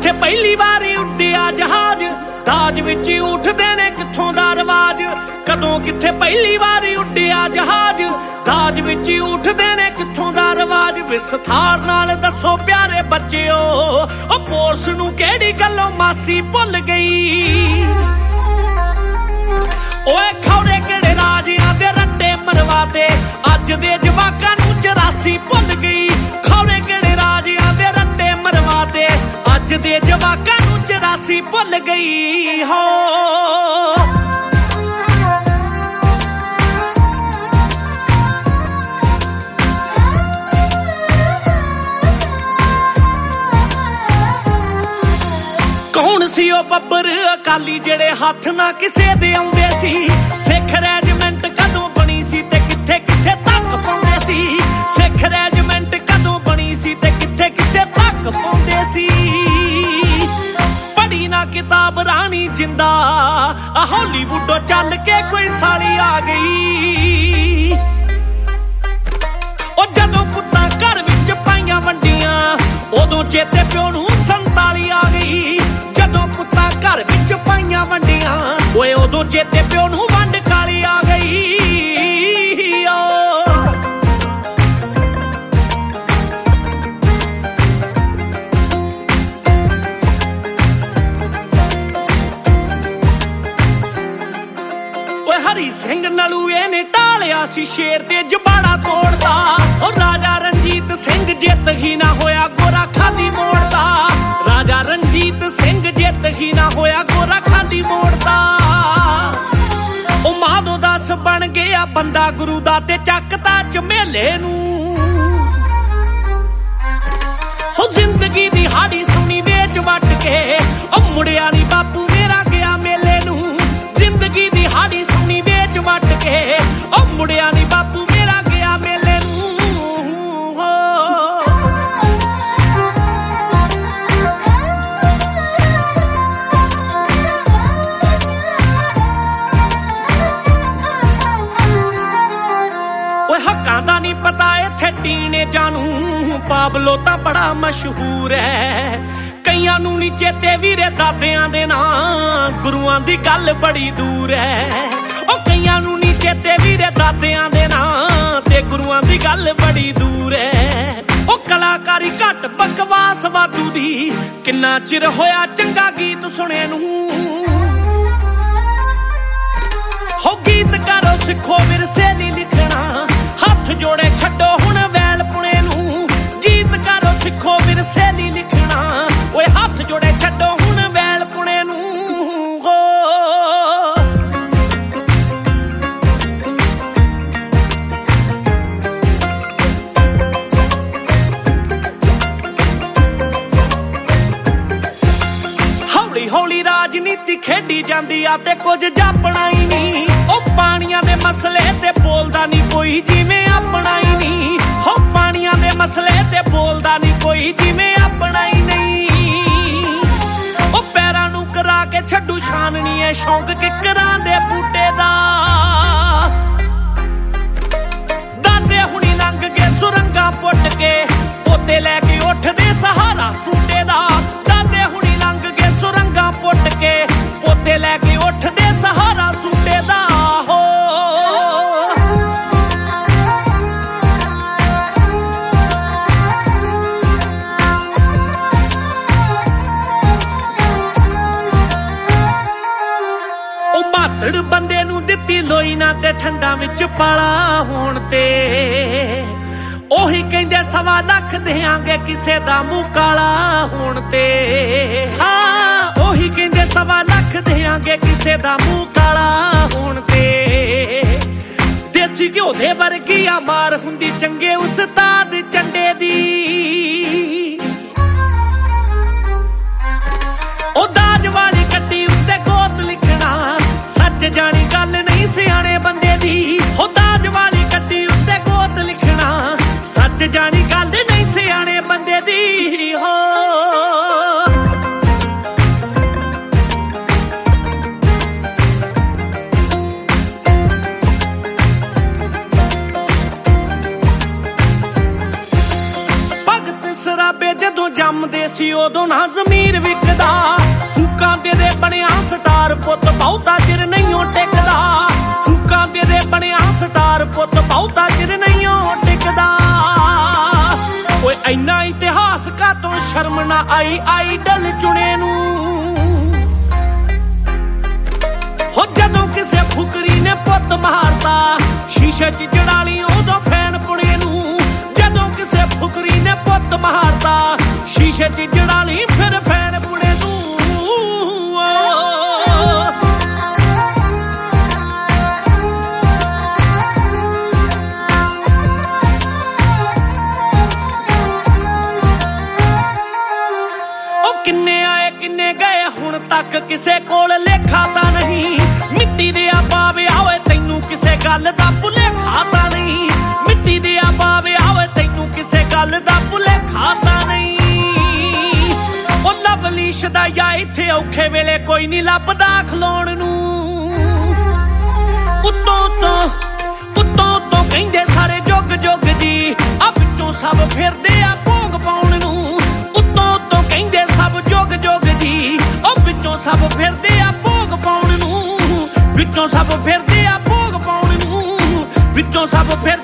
किथे पहली बारी उड्डिया जहाज दाज विच उठदे ने कित्थों दा रिवाज कदों किथे पहली बारी उड्डिया जहाज दाज विच उठदे ने कित्थों दा रिवाज विस्तार नाल दसो प्यारे बच्चिओ ओ पोरस नूं किहड़ी गल्लों मासी भुल गई ओए खौरे किहड़े राजियां दे रट्टे मरवाते अज दे जवाकां नूं 84 भुल गई खौरे किहड़े राजियां दे रट्टे मरवाते अज दे जवाकां नूं 84 भुल गई हो कौन सी ओ बब्बर अकाली जेड़े हाथ ना किसे दे आउंदे सी सिख रेजिमेंट कदों बनी सी ते किथे किथे तक पौंदे सी सिख रेजिमेंट कदों बनी सी ते किथे किथे तक पौंदे सी पढ़ी ना किताब रानी जिंदा हॉलीवुडों चल के कोई साली आ गई ओ जदों पुत्तां घर विच पाइयां वंडियां उदों चेते प्यो नूं 47 आ गई जदों पुत्तां घर विच पाइयां वंडियां ओए उदों चेते प्यो नूं वंड काली आ गई ओए हरी सिंह नलूए ने टालिया सी शेर ते जबाड़ा तोड़दा ओ राजा रणजीत सिंह जित ही ना होया गोरा खादी मोड़दा राजा रणजीत सिंह जित ही ना होया गोरा खादी मोड़दा ओ माधो दास बन गया बंदा गुरु दा ते चकता झमेले नूं हो जिंदगी दी हाड़ी सुनी वेच वट के ओ मुड़िया नी बापू मेरा गया मेले नूं जिंदगी दी हाड़ी सुनी वेच वट के ओ मुड़िया नी बापू मेरा गया मेले नूं हक्कां दा नहीं पता इत्थे टीने जानू पाबलो तां बड़ा मशहूर है कईयां नूं नी चेते वीरे दादियां दे नां गुरुआं दी गल बड़ी दूर है ओ कईयां नूं नी चेते वीरे दादियां दे नां ते गुरुआं दी गल बड़ी दूर है ओ कलाकारी घट बकवास वादू दी किन्ना चिर होया चंगा गीत सुने नूं हो गीत करो सिखो विरसे दी लिखना हथ जोड़े छड्डो हुण वैल पुणे नूं गीत करो सिखो विरसे दी लिखना ओए हथ जोड़े छड्डो हुण वैल पुणे नूं हो हौली हौली राजनीति खेडी जांदी आ ते कुछ जापना ही नहीं ओ पानियां दे मसले ते बोलदा नहीं कोई जिवें अपना ही नहीं हो पानियां दे मसले ते बोलदा नहीं कोई जिवें अपना ही नहीं ओ पैरां नूं करा के छड्डू छाननी है शौक किकरां दे बूटे दा दादे हुणी लंघ के सुरंगा पुट के पोते लैके उठदे सहारा सूटे दा दादे हुणी लंघ के सुरंगा पुट के पोते लैके उठदे सहारा सूटे दा हो मातड़ बंदे नूं दित्ती लोई ना ते ठंडा विच पाला होण ते ओही कहंदे 1.25 लाख देंगे किसे दा मूंह काला होण ते हाँ ओही कहंदे 1.25 लाख देंगे किसे दा मूंह काला होण ते देसी घ्यो दे वर्गी आ मार हुंदी चंगे उस्ताद चंडे दी ओ दाज वाली कट्टी उत्ते गोत लिखना सच जानी गल नहीं सियाणे बंदे दी हो दाज वाली कट्टी उत्ते गोत लिखना सच जानी गल नहीं सियाणे बंदे दी हो ਸ਼ਰਮ ਨਾ ਆਈ ਆਈਡਲ ਚੁਣੇ ਨੂੰ ਹੋ ਜਦੋਂ ਕਿਸੇ ਫੁਕਰੀ ਨੇ ਪੁੱਤ ਮਾਰਤਾ ਸ਼ੀਸ਼ੇ 'ਚ ਜੜਾਲੀ ਉਦੋਂ ਫੈਨ ਪੁਣੇ ਨੂੰ ਜਦੋਂ ਕਿਸੇ ਫੁਕਰੀ ਨੇ ਪੁੱਤ ਮਾਰਤਾ ਸ਼ੀਸ਼ੇ 'ਚ ਜੜਾਲੀ ਫਿਰ ਫੈਨ ਪੁਣੇ ਨੂੰ ਕਿੰਨੇ ਆਏ ਕਿੰਨੇ ਗਏ ਹੁਣ ਤੱਕ ਕਿਸੇ ਕੋਲ ਲੇਖਾ ਤਾਂ ਨਹੀਂ ਮਿੱਟੀ ਦੇ ਆ ਪਾਵੇ ਓਏ ਤੈਨੂੰ ਕਿਸੇ ਗੱਲ ਦਾ ਭੁਲੇਖਾ ਤਾਂ ਨਹੀਂ ਮਿੱਟੀ ਦੇ ਆ ਪਾਵੇ ਓਏ ਤੈਨੂੰ ਕਿਸੇ ਗੱਲ ਦਾ ਭੁਲੇਖਾ ਤਾਂ ਨਹੀਂ ਉਹ ਲਵਲੀ ਸ਼ਦਾਇਆ ਇੱਥੇ ਔਖੇ ਵੇਲੇ ਕੋਈ ਨਹੀਂ ਲੱਭਦਾ ਖਲੋਣ ਨੂੰ ਉੱਤੋਂ ਤੋਂ ਕਹਿੰਦੇ ਸਾਰੇ ਜੁਗ ਜੁਗ ਜੀ ਆ ਵਿੱਚੋਂ ਸਭ ਫਿਰਦੇ ਆ ਭੋਗ ਪਾਉਣ ਨੂੰ ਉੱਤੋਂ ਕਹਿੰਦੇ ਸਭ ਜੁਗ ਜੁਗ ਜੀ ਉਹ ਵਿੱਚੋਂ ਸਭ ਫਿਰਦੇ ਆ ਭੋਗ ਪਾਉਣ ਨੂੰ ਵਿੱਚੋਂ ਸਭ ਫਿਰਦੇ ਆ ਭੋਗ ਪਾਉਣ ਨੂੰ ਵਿੱਚੋਂ ਸਭ ਫਿਰ